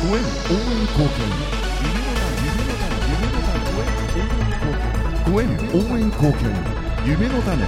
ご縁応援貢献、ご縁応援貢献、夢の種。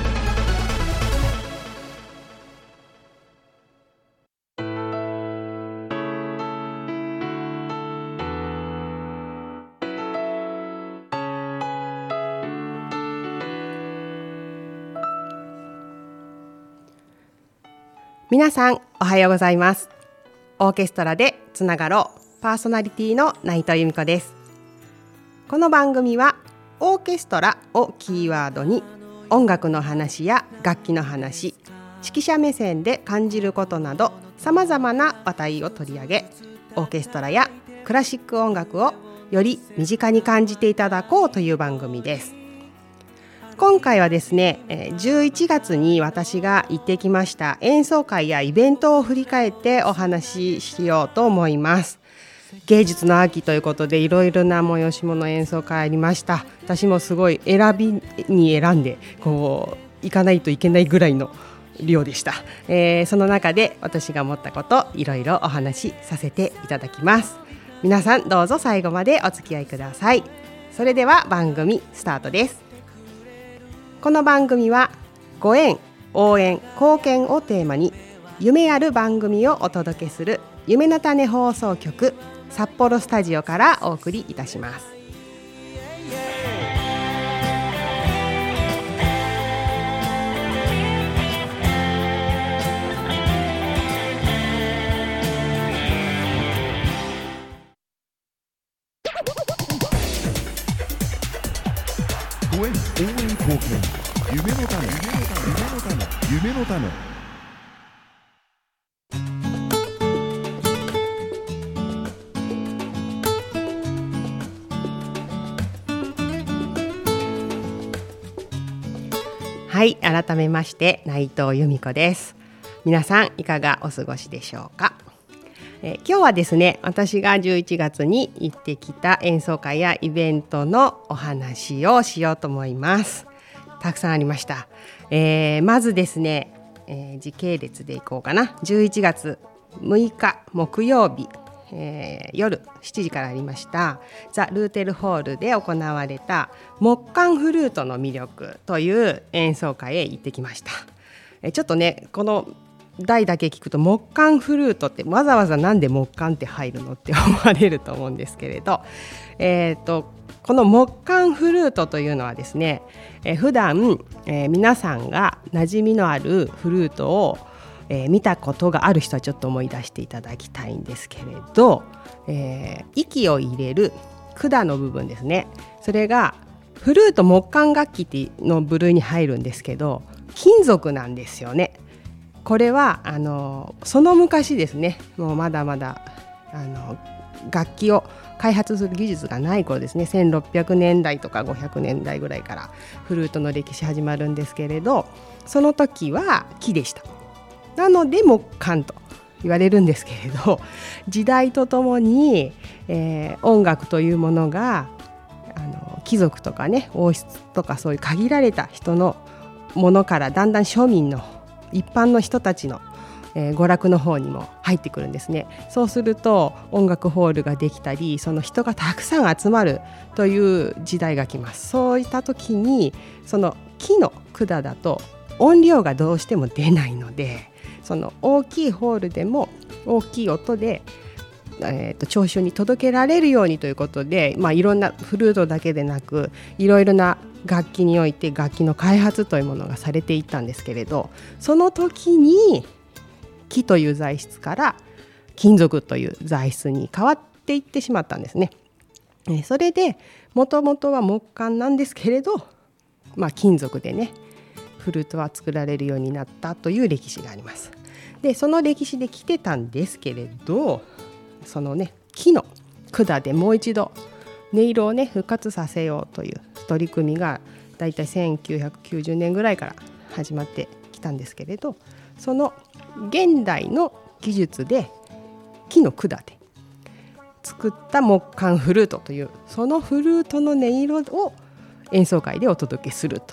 皆さんおはようございます。オーケストラでつながろうパーソナリティの内藤由美子です。この番組はオーケストラをキーワードに音楽の話や楽器の話、指揮者目線で感じることなどさまざまな話題を取り上げ、オーケストラやクラシック音楽をより身近に感じていただこうという番組です。今回はですね、11月に私が行ってきました演奏会やイベントを振り返ってお話ししようと思います。芸術の秋ということでいろいろな催し物演奏会ありました。私もすごい選んで行かないといけないぐらいの量でした。その中で私が思ったこといろいろお話しさせていただきます。皆さんどうぞ最後までお付き合いください。それでは番組スタートです。この番組はご縁、応援、貢献をテーマに夢ある番組をお届けする夢の種放送局札幌スタジオからお送りいたします。 ご縁応援貢献、夢の種、夢の種。 はい、改めまして内藤由美子です。皆さんいかがお過ごしでしょうか。今日はですね、私が11月に行ってきた演奏会やイベントのお話をしようと思います。たくさんありました。まずですね、時系列でいこうかな。11月6日木曜日、夜7時からありましたザ・ルーテルホールで行われた木管フルートの魅力という演奏会へ行ってきました。ちょっとね、この題だけ聞くと木管フルートってわざわざなんで木管って入るのって思われると思うんですけれど、この木管フルートというのはですね、普段、皆さんが馴染みのあるフルートを見たことがある人はちょっと思い出していただきたいんですけれど、息を入れる管の部分ですね、それがフルート木管楽器の部類に入るんですけど金属なんですよね。これはその昔ですね、もうまだまだ楽器を開発する技術がない頃ですね、1600年代とか500年代ぐらいからフルートの歴史始まるんですけれど、その時は木でした。なので木管と言われるんですけれど、時代とともに、音楽というものが貴族とかね、王室とかそういう限られた人のものからだんだん庶民の一般の人たちの、娯楽の方にも入ってくるんですね。そうすると音楽ホールができたり、その人がたくさん集まるという時代が来ます。そういった時にその木の管だと音量がどうしても出ないので、その大きいホールでも大きい音で、聴衆に届けられるようにということで、いろんなフルートだけでなくいろいろな楽器において楽器の開発というものがされていったんですけれど、その時に木という材質から金属という材質に変わっていってしまったんですね。それでもともとは木管なんですけれど、金属でねフルートは作られるようになったという歴史があります。でその歴史で来てたんですけれど、そのね木の管でもう一度音色をね復活させようという取り組みがだいたい1990年ぐらいから始まってきたんですけれど、その現代の技術で木の管で作った木管フルートという、そのフルートの音色を演奏会でお届けするという、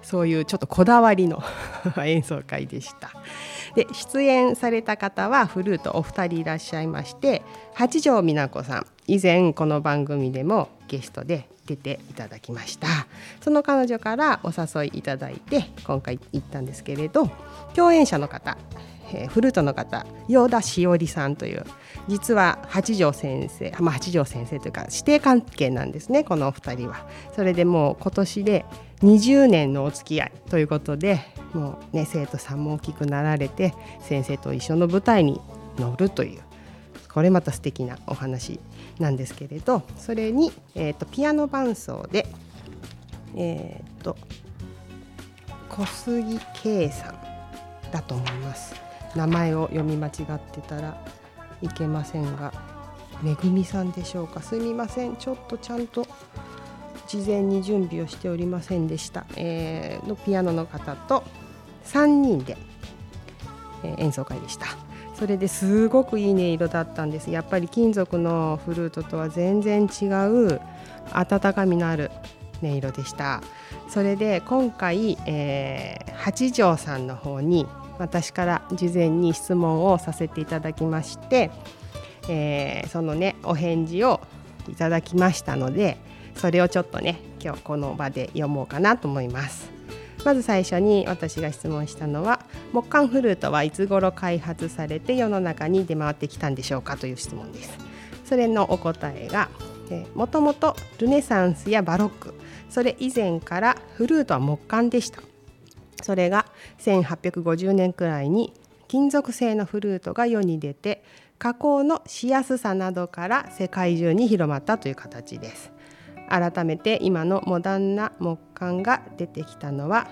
そういうちょっとこだわりの演奏会でした。で出演された方はフルートお二人いらっしゃいまして、八条美奈子さん、以前この番組でもゲストで出ていただきました。その彼女からお誘いいただいて今回行ったんですけれど、共演者の方、フルートの方、与田しおりさんという、実は八条先生、八条先生というか師弟関係なんですね、このお二人は。それでもう今年で20年のお付き合いということで、もうね、生徒さんも大きくなられて先生と一緒の舞台に乗るという、これまた素敵なお話なんですけれど、それに、ピアノ伴奏で、小杉圭さんだと思います。名前を読み間違ってたらいけませんが、めぐみさんでしょうか。すみません、ちょっとちゃんと事前に準備をしておりませんでした。のピアノの方と3人で、演奏会でした。それですごくいい音色だったんです。やっぱり金属のフルートとは全然違う温かみのある音色でした。それで今回、八条さんの方に私から事前に質問をさせていただきまして、そのねお返事をいただきましたので、それをちょっとね今日この場で読もうかなと思います。まず最初に私が質問したのは、木管フルートはいつ頃開発されて世の中に出回ってきたんでしょうかという質問です。それのお答えが、もともとルネサンスやバロック、それ以前からフルートは木管でした。それが1850年くらいに金属製のフルートが世に出て、加工のしやすさなどから世界中に広まったという形です。改めて今のモダンな木管が出てきたのは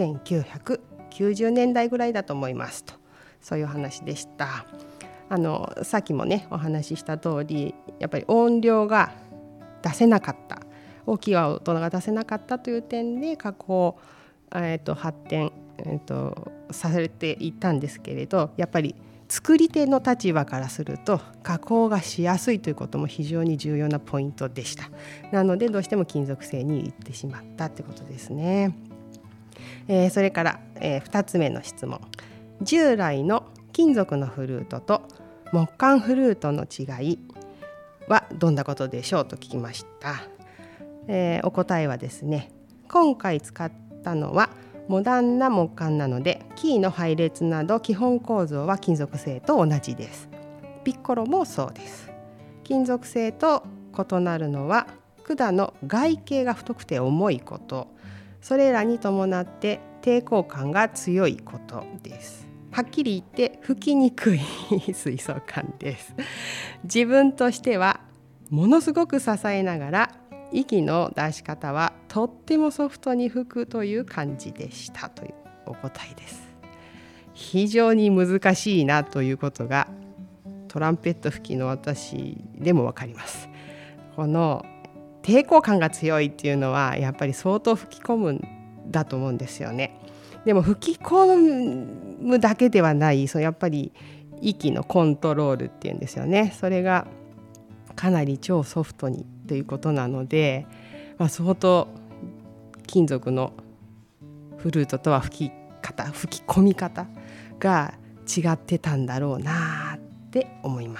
1990年代ぐらいだと思いますと、そういう話でした。さっきもねお話しした通り、やっぱり音量が出せなかった、大きい音が出せなかったという点で加工、発展、されていったんですけれど、やっぱり作り手の立場からすると加工がしやすいということも非常に重要なポイントでした。なのでどうしても金属製にいってしまったということですね。それから、2つ目の質問、従来の金属のフルートと木管フルートの違いはどんなことでしょうと聞きました。お答えはですね、今回使ったのはモダンな木管なので、キーの配列など基本構造は金属製と同じです。ピッコロもそうです。金属製と異なるのは管の外径が太くて重いこと、それらに伴って抵抗感が強いことです。はっきり言って吹きにくい吹奏管です。自分としてはものすごく支えながら、息の出し方はとってもソフトに吹くという感じでしたというお答えです。非常に難しいなということがトランペット吹きの私でもわかります。この抵抗感が強いっていうのはやっぱり相当吹き込むんだと思うんですよね。でも吹き込むだけではない、やっぱり息のコントロールっていうんですよね。それがかなり超ソフトにということなので、相当金属のフルートとは吹き込み方が違ってたんだろうなって思います。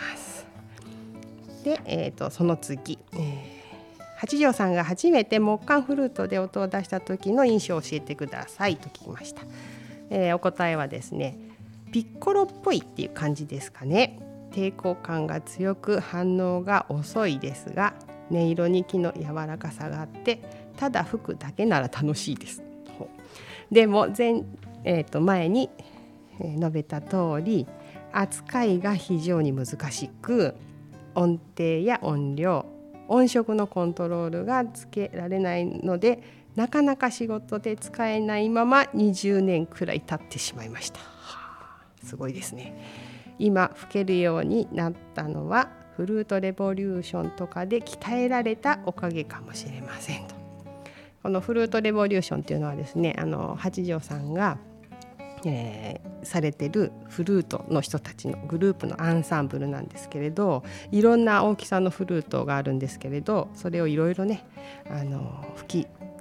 で、その次、八条さんが初めて木管フルートで音を出した時の印象を教えてくださいと聞きました。お答えはですね、ピッコロっぽいっていう感じですかね。抵抗感が強く反応が遅いですが、音色に木の柔らかさがあって、ただ吹くだけなら楽しいです。でも前に述べた通り、扱いが非常に難しく、音程や音量、音色のコントロールがつけられないので、なかなか仕事で使えないまま20年くらい経ってしまいました。すごいですね。今吹けるようになったのはフルートレボリューションとかで鍛えられたおかげかもしれませんと。このフルートレボリューションっていうのはですね、八条さんが、されてるフルートの人たちのグループのアンサンブルなんですけれど、いろんな大きさのフルートがあるんですけれど、それをいろいろね吹き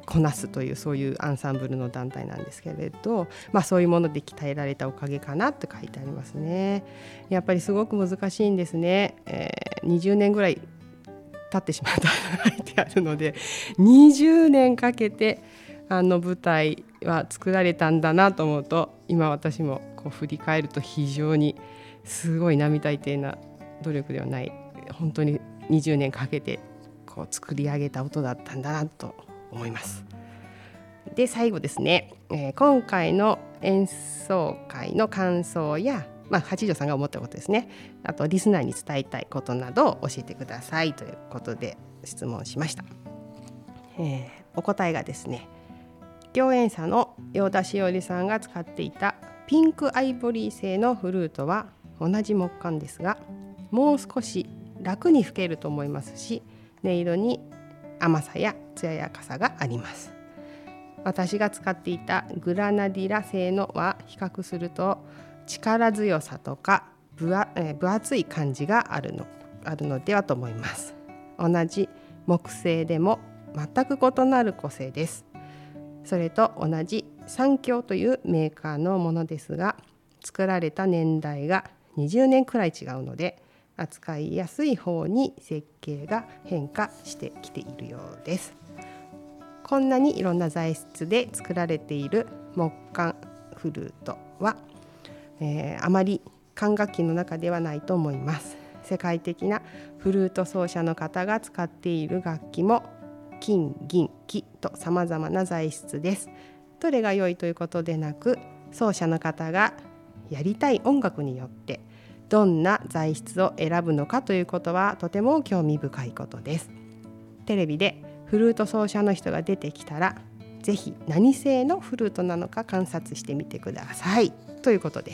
こなすというそういうアンサンブルの団体なんですけれど、そういうもので鍛えられたおかげかなって書いてありますね。やっぱりすごく難しいんですね。20年ぐらい経ってしまったと書いてあるので、20年かけて舞台は作られたんだなと思うと、今私もこう振り返ると非常にすごい並大抵な努力ではない、本当に20年かけてこう作り上げた音だったんだなと思います。で最後ですね、今回の演奏会の感想や、八条さんが思ったことですね、あとリスナーに伝えたいことなどを教えてくださいということで質問しました。お答えがですね、共演者の陽田しおりさんが使っていたピンクアイボリー製のフルートは同じ木管ですが、もう少し楽に吹けると思いますし、音色に甘さや艶やかさがあります。私が使っていたグラナディラ製のは比較すると力強さとか分厚い感じがあるのではと思います。同じ木製でも全く異なる個性です。それと同じ三共というメーカーのものですが、作られた年代が20年くらい違うので、扱いやすい方に設計が変化してきているようです。こんなにいろんな材質で作られている木管フルートは、あまり管楽器の中ではないと思います。世界的なフルート奏者の方が使っている楽器も金、銀、木と様々な材質です。どれが良いということでなく、奏者の方がやりたい音楽によってどんな材質を選ぶのかということはとても興味深いことです。テレビでフルート奏者の人が出てきたら、ぜひ何製のフルートなのか観察してみてくださいということです。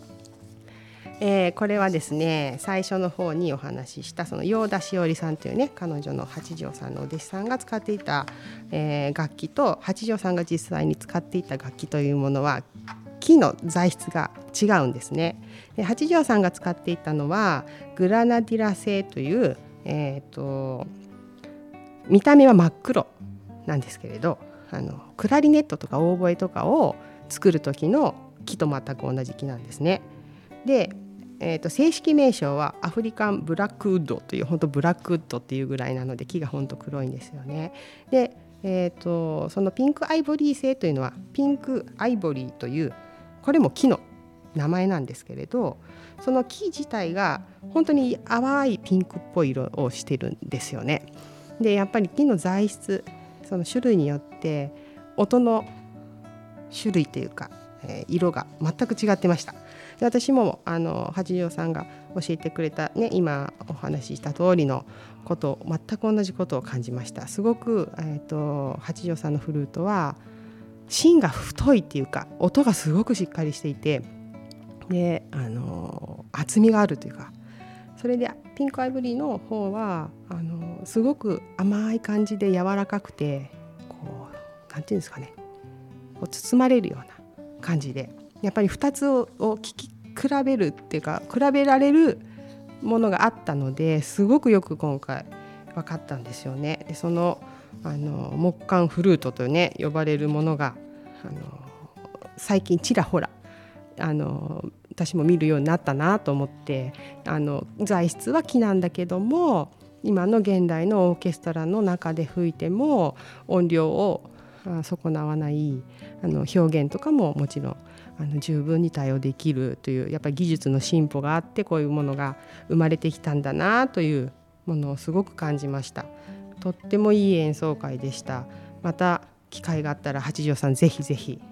これはですね、最初の方にお話ししたその陽田しおりさんというね、彼女の八条さんのお弟子さんが使っていた、楽器と八条さんが実際に使っていた楽器というものは木の材質が違うんですね。で八条さんが使っていたのはグラナディラ製という、見た目は真っ黒なんですけれど、クラリネットとかオーボエとかを作る時の木と全く同じ木なんですね。で正式名称はアフリカンブラックウッドという、本当ブラックウッドっていうぐらいなので木が本当黒いんですよね。で、そのピンクアイボリー製というのはピンクアイボリーというこれも木の名前なんですけれど、その木自体が本当に淡いピンクっぽい色をしてるんですよね。でやっぱり木の材質、その種類によって音の種類というか、色が全く違ってました。で私も八条さんが教えてくれた、ね、今お話しした通りのこと全く同じことを感じました。すごく、八条さんのフルートは芯が太いっていうか、音がすごくしっかりしていて、で厚みがあるというか、それでピンクアイボリーの方はすごく甘い感じで柔らかくて、こうなんていうんですかね、こう包まれるような感じで、やっぱり2つを聞き比べるっていうか、比べられるものがあったので、すごくよく今回分かったんですよね。でその木管フルートとね呼ばれるものが最近ちらほら私も見るようになったなと思って、材質は木なんだけども、今の現代のオーケストラの中で吹いても音量を損なわない表現とかももちろん十分に対応できるという、やっぱり技術の進歩があってこういうものが生まれてきたんだなというものをすごく感じました。とってもいい演奏会でした。また機会があったら八条さんぜひぜひ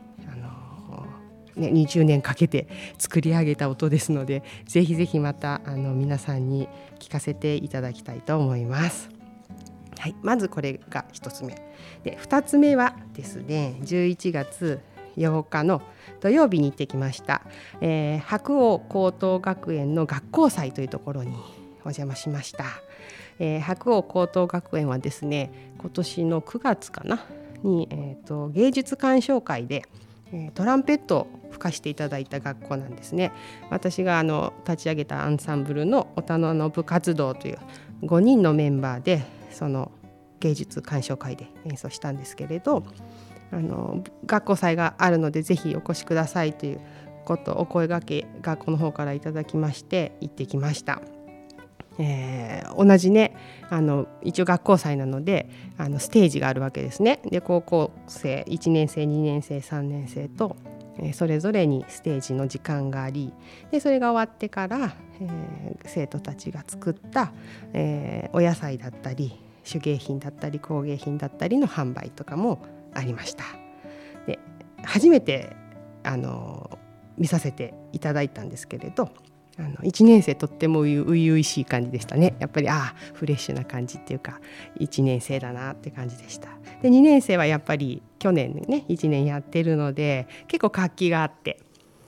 20年かけて作り上げた音ですので、ぜひぜひまた皆さんに聞かせていただきたいと思います。はい、まずこれが1つ目で、2つ目はですね、11月8日の土曜日に行ってきました、白鴎高等学園の学校祭というところにお邪魔しました。白鴎高等学園はですね、今年の9月かなに、芸術鑑賞会でトランペットを吹かしていただいた学校なんですね。私が立ち上げたアンサンブルのおたのの部活動という5人のメンバーでその芸術鑑賞会で演奏したんですけれど、学校祭があるのでぜひお越しくださいということお声掛け学校の方からいただきまして行ってきました。同じね一応学校祭なのでステージがあるわけですね。で高校生1年生2年生3年生と、それぞれにステージの時間があり、でそれが終わってから、生徒たちが作った、お野菜だったり手芸品だったり工芸品だったりの販売とかもありました。で初めて見させていただいたんですけれど、1年生とっても初々しい感じでしたね。やっぱりフレッシュな感じっていうか1年生だなって感じでした。で2年生はやっぱり去年ね1年やってるので結構活気があって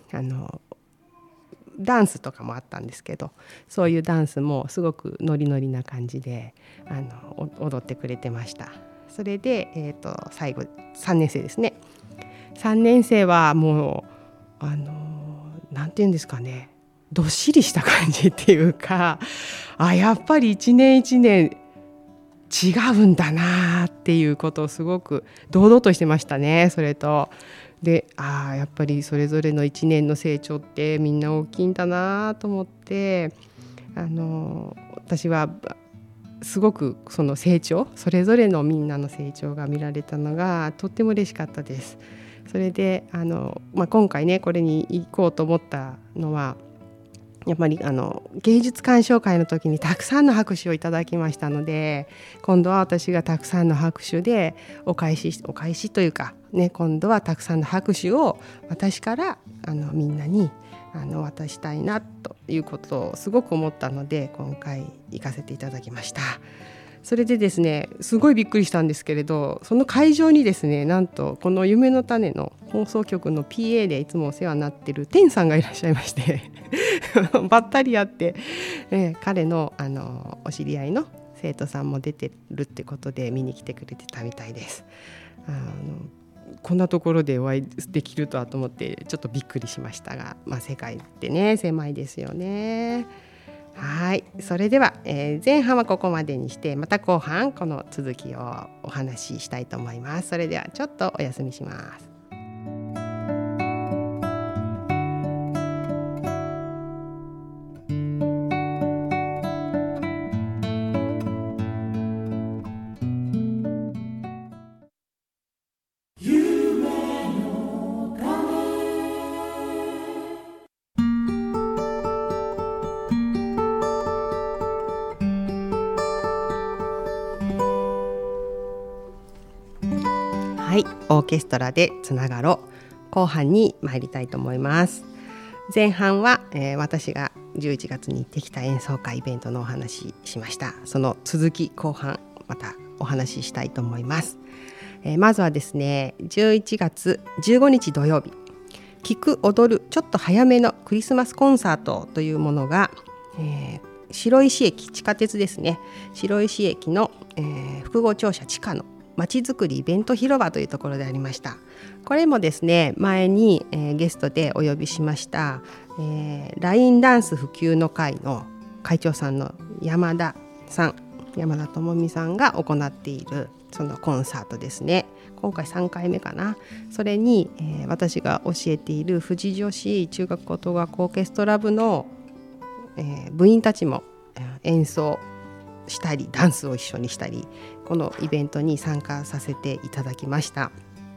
ダンスとかもあったんですけど、そういうダンスもすごくノリノリな感じで踊ってくれてました。それで、最後3年生ですね。3年生はもうなんていうんですかね、どっしりした感じっていうか、やっぱり一年一年違うんだなっていうことをすごく堂々としてましたね。それとでやっぱりそれぞれの一年の成長ってみんな大きいんだなと思って、私はすごくその成長、それぞれのみんなの成長が見られたのがとっても嬉しかったです。それで今回ねこれに行こうと思ったのはやっぱり芸術鑑賞会の時にたくさんの拍手をいただきましたので、今度は私がたくさんの拍手でお返しというかね、今度はたくさんの拍手を私からみんなに渡したいなということをすごく思ったので今回行かせていただきました。それでですねすごいびっくりしたんですけれど、その会場にですねなんとこの夢の種の放送局の PA でいつもお世話になってる天さんがいらっしゃいましてばったり会って、彼のお知り合いの生徒さんも出てるってことで見に来てくれてたみたいです。こんなところでお会いできるとはと思ってちょっとびっくりしましたが、世界ってね狭いですよね。はい、それでは、前半はここまでにしてまた後半この続きをお話ししたいと思います。それではちょっとお休みします。はい、オーケストラでつながろう後半に参りたいと思います。前半は、私が11月に行ってきた演奏会イベントのお話しました。その続き後半またお話ししたいと思います。まずはですね11月15日土曜日、聴く踊るちょっと早めのクリスマスコンサートというものが、白石駅地下鉄ですね、白石駅の、複合庁舎地下のまちづくりイベント広場というところでありました。これもですね前に、ゲストでお呼びしました、ラインダンス普及の会の会長さんの山田智美さんが行っているそのコンサートですね。今回3回目かな。それに、私が教えている富士女子中学高等学校オーケストラ部の、部員たちも演奏したりダンスを一緒にしたりこのイベントに参加させていただきました。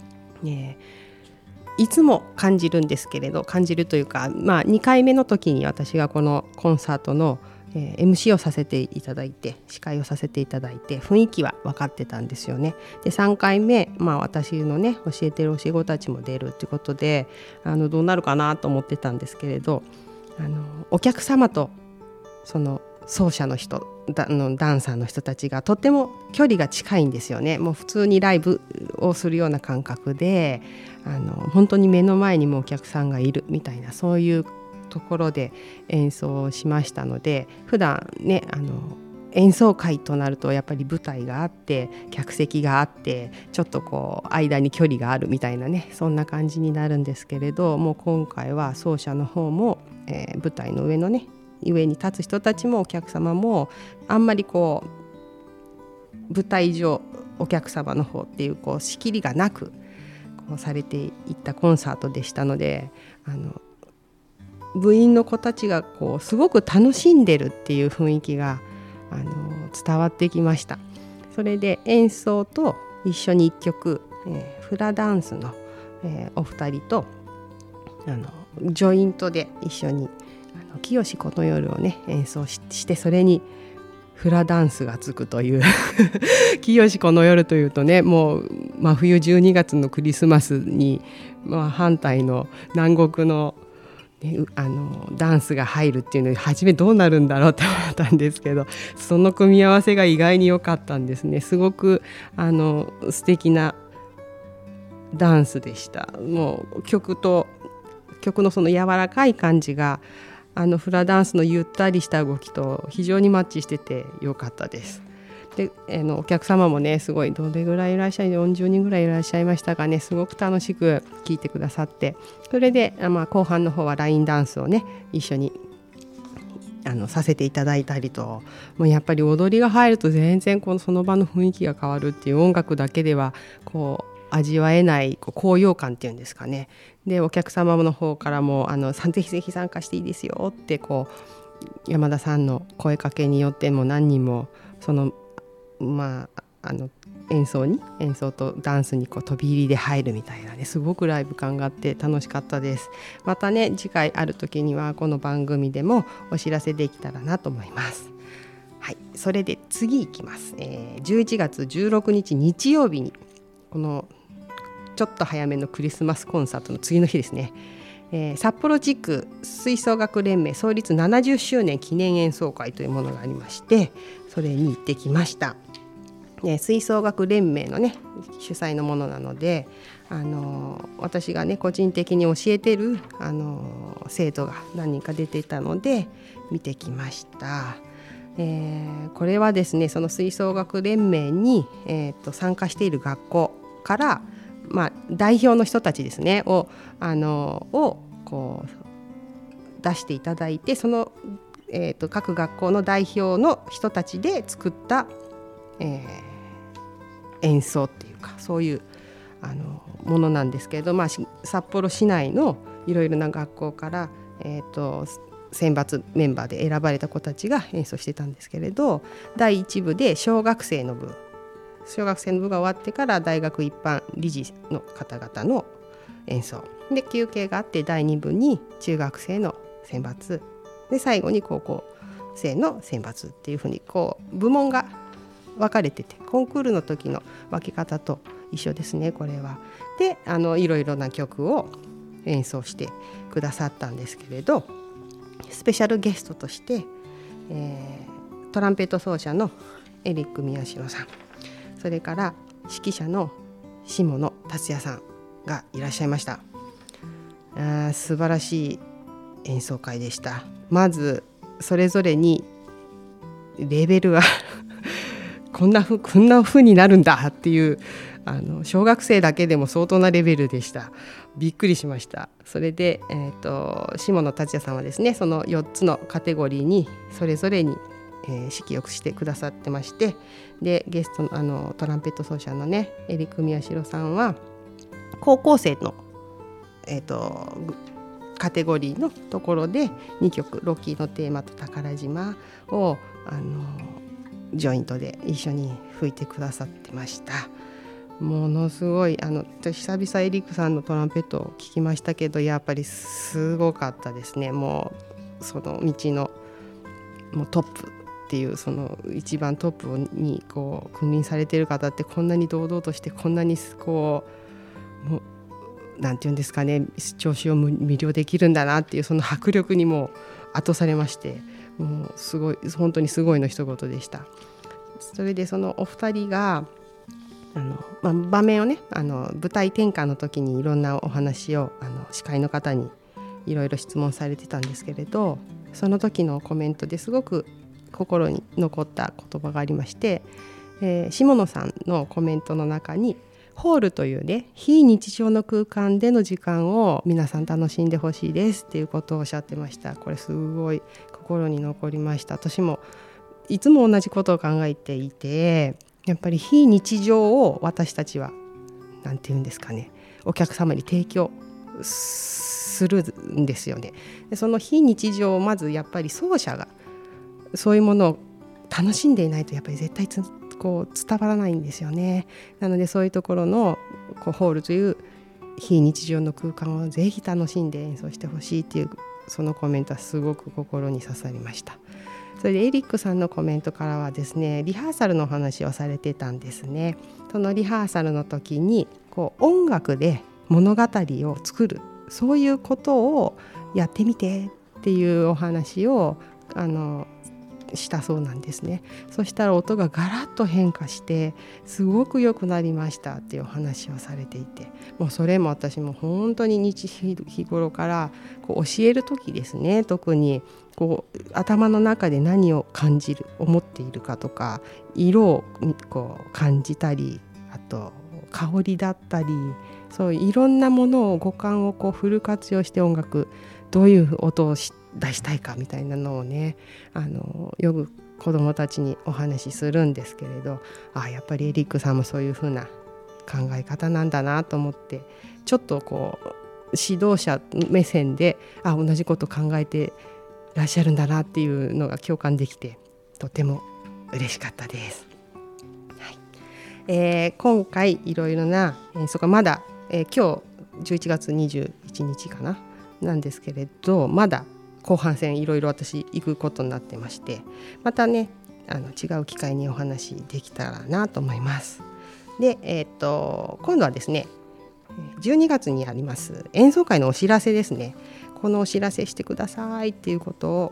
いつも感じるんですけれど、感じるというか、2回目の時に私がこのコンサートの、MC をさせていただいて司会をさせていただいて雰囲気は分かってたんですよね。で3回目、私のね教えてる教え子たちも出るってことでどうなるかなと思ってたんですけれど、お客様とその奏者の人ダンサーの人たちがとっても距離が近いんですよね。もう普通にライブをするような感覚で本当に目の前にもお客さんがいるみたいなそういうところで演奏をしましたので、普段ね演奏会となるとやっぱり舞台があって客席があってちょっとこう間に距離があるみたいなねそんな感じになるんですけれど、もう今回は奏者の方も、舞台の上のね上に立つ人たちもお客様もあんまりこ舞台上お客様の方っていう仕切りがなくされていったコンサートでしたので、部員の子たちがすごく楽しんでるっていう雰囲気が伝わってきました。それで演奏と一緒に1曲、フラダンスの、お二人とジョイントで一緒に清この夜をね演奏して、それにフラダンスがつくという清この夜というとね、もう真冬12月のクリスマスに、反対の南国のダンスが入るっていうのに初めどうなるんだろうって思ったんですけど、その組み合わせが意外に良かったんですね。すごく素敵なダンスでした。もう曲のその柔らかい感じがフラダンスのゆったりした動きと非常にマッチしてて良かったです。でお客様もねすごいどれぐらいいらっしゃい40人ぐらいいらっしゃいましたかね。すごく楽しく聴いてくださって、それで、後半の方はラインダンスをね一緒にさせていただいたりと、もうやっぱり踊りが入ると全然その場の雰囲気が変わるっていう、音楽だけでは味わえない高揚感っていうんですかね。でお客様の方からもぜひぜひ参加していいですよって山田さんの声かけによっても何人もその演奏とダンスに飛び入りで入るみたいなね、すごくライブ感があって楽しかったです。またね次回ある時にはこの番組でもお知らせできたらなと思います。はい、それで次いきます。11月16日日曜日にこのちょっと早めのクリスマスコンサートの次の日ですね、札幌地区吹奏楽連盟創立70周年記念演奏会というものがありまして、それに行ってきました。吹奏楽連盟のね主催のものなので、私がね個人的に教えてる生徒が何人か出ていたので見てきました。これはですねその吹奏楽連盟に、参加している学校から、代表の人たちですねを出していただいて、その、各学校の代表の人たちで作った、演奏っていうかそういうものなんですけれど、札幌市内のいろいろな学校から、選抜メンバーで選ばれた子たちが演奏してたんですけれど、第1部で小学生の部が終わってから大学一般理事の方々の演奏で、休憩があって第2部に中学生の選抜で、最後に高校生の選抜っていうふうに部門が分かれてて、コンクールの時の分け方と一緒ですねこれは。でいろいろな曲を演奏してくださったんですけれど、スペシャルゲストとして、トランペット奏者のエリック宮代さん、それから指揮者の下野達也さんがいらっしゃいました。素晴らしい演奏会でした。まずそれぞれにレベルがこんな風になるんだっていう小学生だけでも相当なレベルでした。びっくりしました。それで、下野達也さんはですねその4つのカテゴリーにそれぞれに指揮をしてくださってまして、でゲストのトランペット奏者のねエリック宮代さんは高校生の、カテゴリーのところで2曲ロッキーのテーマと宝島をジョイントで一緒に吹いてくださってました。ものすごい久々エリックさんのトランペットを聴きましたけど、やっぱりすごかったですね。もうその道のもうトップっていうその一番トップに君臨されている方ってこんなに堂々としてこんなにもうなんていうんですかね、聴衆を魅了できるんだなっていうその迫力にも圧倒されまして、もうすごい本当にすごいの一言でした。それでそのお二人が場面をね舞台転換の時にいろんなお話を司会の方にいろいろ質問されてたんですけれど、その時のコメントですごく心に残った言葉がありまして、下野さんのコメントの中にホールというね非日常の空間での時間を皆さん楽しんでほしいですっていうことをおっしゃってました。これすごい心に残りました。私もいつも同じことを考えていて、 やっぱり非日常を私たちはなんていうんですかね、お客様に提供するんですよね。でその非日常をまずやっぱり奏者がそういうものを楽しんでいないとやっぱり絶対こう伝わらないんですよね。なのでそういうところのホールという非日常の空間をぜひ楽しんで演奏してほしいっていうそのコメントはすごく心に刺さりました。それでエリックさんのコメントからはですね、リハーサルの話をされてたんですね。そのリハーサルの時にこう音楽で物語を作る、そういうことをやってみてっていうお話をしたそうなんですね。そしたら音がガラッと変化してすごく良くなりましたっていうお話をされていて、もうそれも私も本当に日頃からこう教える時ですね、特にこう頭の中で何を感じる思っているかとか、色をこう感じたり、あと香りだったり、そういういろんなものを五感をこうフル活用して音楽どういう音を出したいかみたいなのをね、よく子どもたちにお話しするんですけれど、やっぱりエリックさんもそういう風な考え方なんだなと思って、ちょっとこう指導者目線で同じこと考えてらっしゃるんだなっていうのが共感できてとても嬉しかったです。今回いろいろな演奏がまだ、今日11月21日かななんですけれど、まだ後半戦いろいろ私行くことになってまして、またね違う機会にお話できたらなと思います。で、今度はですね12月にあります演奏会のお知らせですね。このお知らせしてくださいっていうことを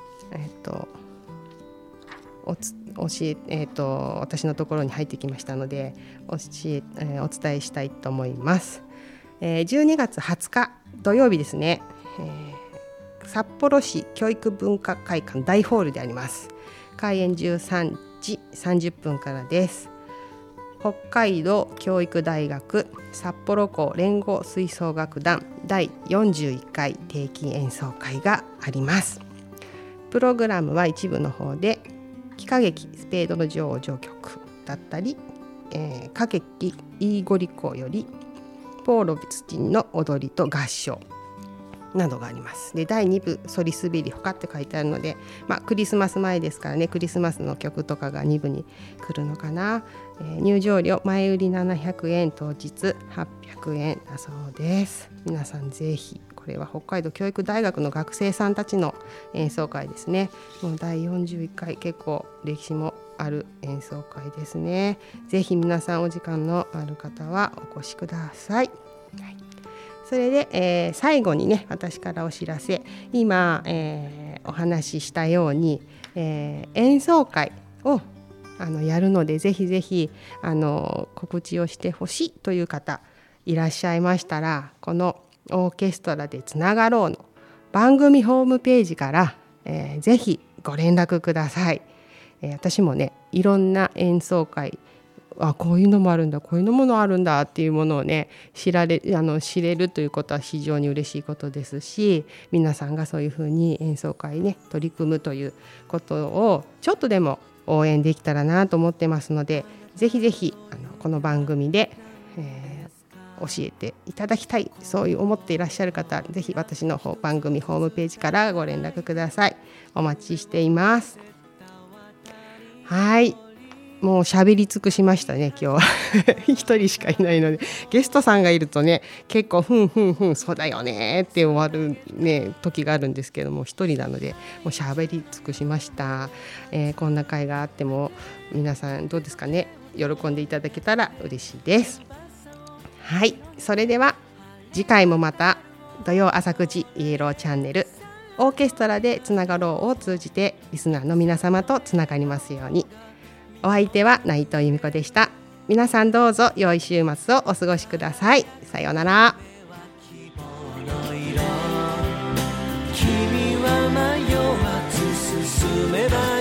私のところに入ってきましたのでお伝えしたいと思います。12月20日土曜日ですね、札幌市教育文化会館大ホールであります。開演13時30分からです。北海道教育大学札幌校連合吹奏楽団第41回定期演奏会があります。プログラムは一部の方で喜歌劇スペードの女王序曲だったり、歌劇イーゴリコよりポーロビツチンの踊りと合唱などがあります。で第2部ソリスベリ他って書いてあるので、クリスマス前ですからね、クリスマスの曲とかが2部に来るのかな。入場料前売り700円当日800円だそうです。皆さんぜひ、これは北海道教育大学の学生さんたちの演奏会ですね。もう第41回結構歴史もある演奏会ですね。ぜひ皆さんお時間のある方はお越しください。それで、最後にね私からお知らせ、今、お話ししたように、演奏会をやるのでぜひぜひ告知をしてほしいという方いらっしゃいましたら、このオーケストラでつながろうの番組ホームページから、ぜひご連絡ください。私もねいろんな演奏会こういうのもあるんだ、こういうのものあるんだっていうものをね知れるということは非常に嬉しいことですし、皆さんがそういうふうに演奏会ね取り組むということをちょっとでも応援できたらなと思ってますので、ぜひぜひこの番組で、教えていただきたい、そういう思っていらっしゃる方、ぜひ私の番組ホームページからご連絡ください。お待ちしています。はい、もう喋り尽くしましたね今日は一人しかいないので、ゲストさんがいるとね結構そうだよねって終わるね時があるんですけども、一人なのでもう喋り尽くしました。こんな会があっても皆さんどうですかね、喜んでいただけたら嬉しいです。はい、それでは次回もまた土曜朝9時イエローチャンネルオーケストラでつながろうを通じてリスナーの皆様とつながりますように。お相手は内藤由美子でした。皆さんどうぞ良い週末をお過ごしください。さようなら。 君は迷わず進めば